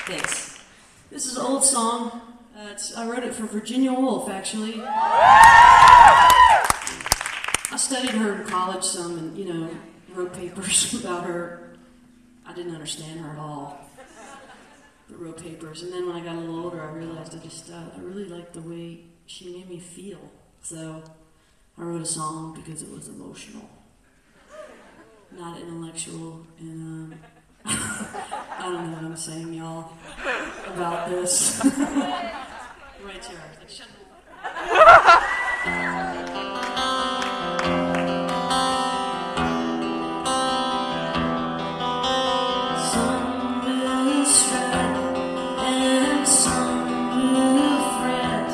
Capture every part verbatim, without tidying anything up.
Thanks. This is an old song. Uh, it's, I wrote it for Virginia Woolf, actually. I studied her in college some and, you know, wrote papers about her. I didn't understand her at all, but wrote papers. And then when I got a little older, I realized I just, uh, I really liked the way she made me feel. So I wrote a song because it was emotional, not intellectual. And um, I don't know what I'm saying, y'all, about this. Right here. Like, shut Some will stride and some will fret.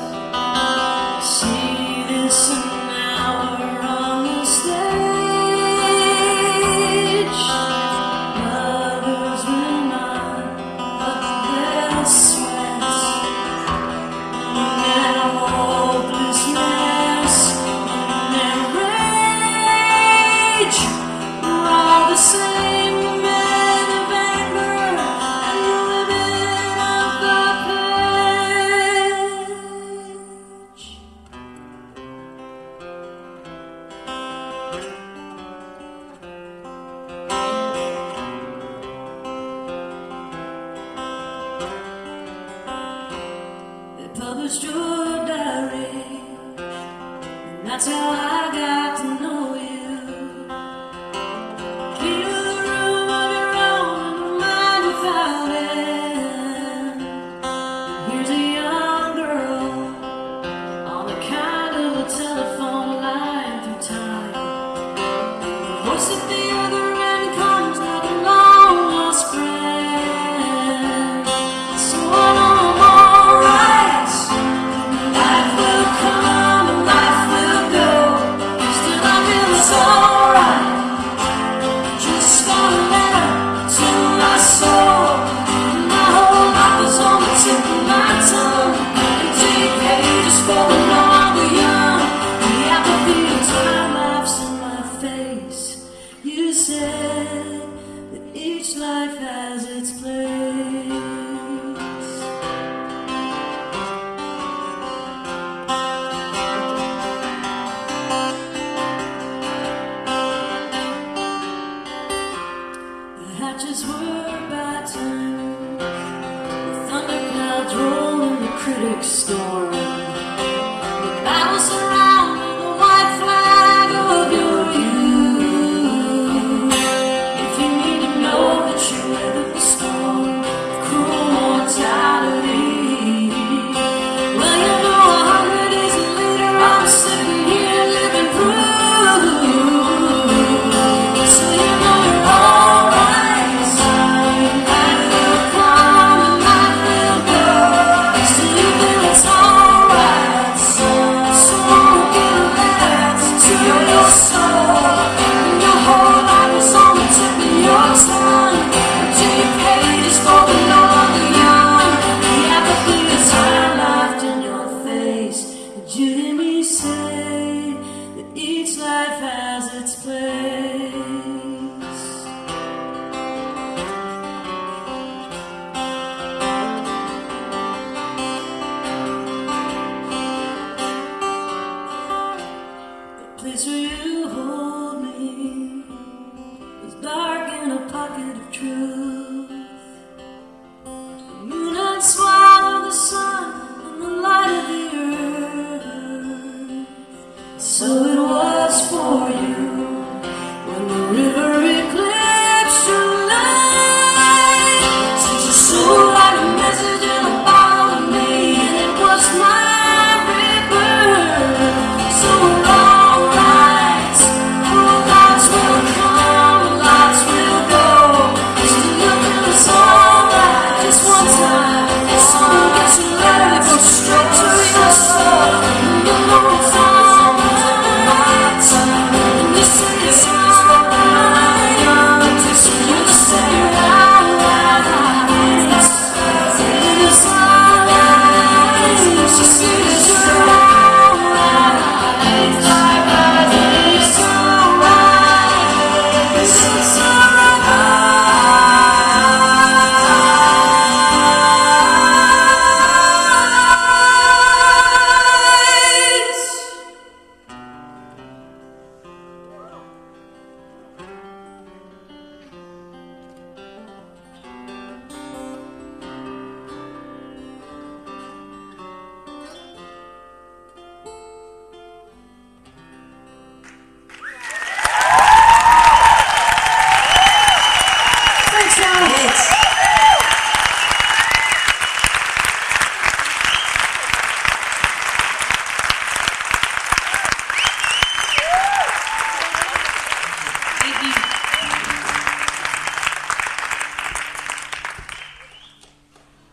See this an hour on the stage. Others will not, but they'll sweat. And hopelessness and rage are all the same. Men of anger and women of the page. They published your diary, and that's how I got to know you. Key to the room of your own and mind without end. Here's a young girl on the kind of a telephone line through time. The voice at the other end comes like a long lost friend. So I know I'm alright. Life will come and life will go. Still I feel it's alright. Just got a letter to my soul. My whole life is on the tip of my tongue. Empty pages for no longer young. The apathy of time laughs in my face. You said that each life has its place. The hatches were battened, the thunder clouds roll in the critic's storm.